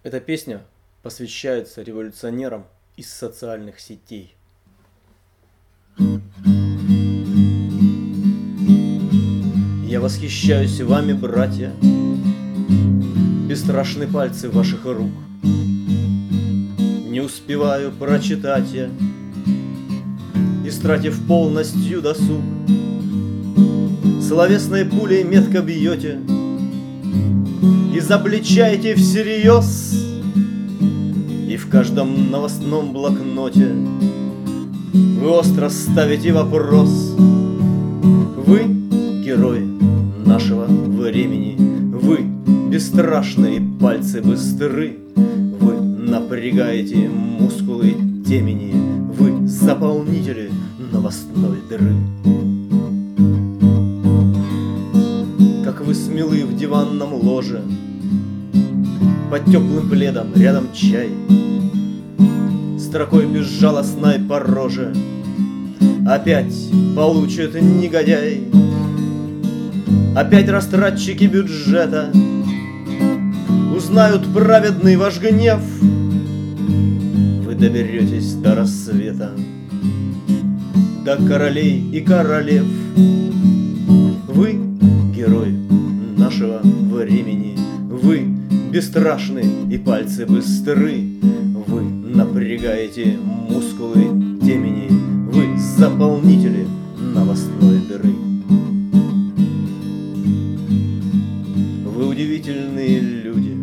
Эта песня посвящается революционерам из социальных сетей. Я восхищаюсь вами, братья, бесстрашны пальцы ваших рук. Не успеваю прочитать я, истратив полностью досуг. Словесной пулей метко бьете, изобличаете всерьез, и в каждом новостном блокноте вы остро ставите вопрос. Вы герои нашего времени, вы бесстрашные, пальцы быстры, вы напрягаете мускулы темени, вы заполнители новостной дыры. Как вы смелы в диванном ложе, под теплым пледом рядом чай, строкой безжалостной по роже опять получит негодяй. Опять растратчики бюджета узнают праведный ваш гнев. Вы доберетесь до рассвета, до королей и королев. Вы герои нашего времени, вы бесстрашны и пальцы быстры, вы напрягаете мускулы темени, вы заполнители новостной дыры. Вы удивительные люди,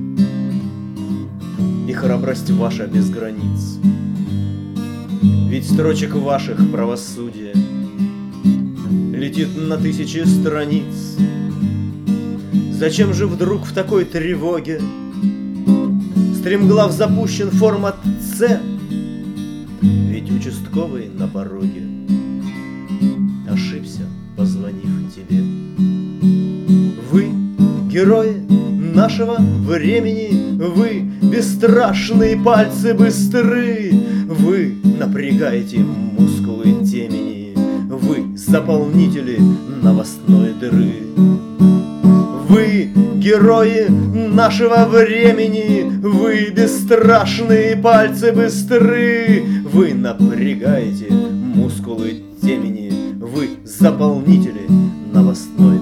и храбрость ваша без границ. Ведь строчек ваших правосудия летит на тысячи страниц. Зачем же вдруг в такой тревоге стремглав запущен формат С? Ведь участковый на пороге ошибся, позвонив тебе. Вы герои нашего времени, вы бесстрашные, пальцы быстры, вы напрягаете мускулы темени, вы заполнители новостной дыры. Вы герои нашего времени, вы бесстрашные, пальцы быстры, вы напрягаете мускулы темени, вы заполнители новостной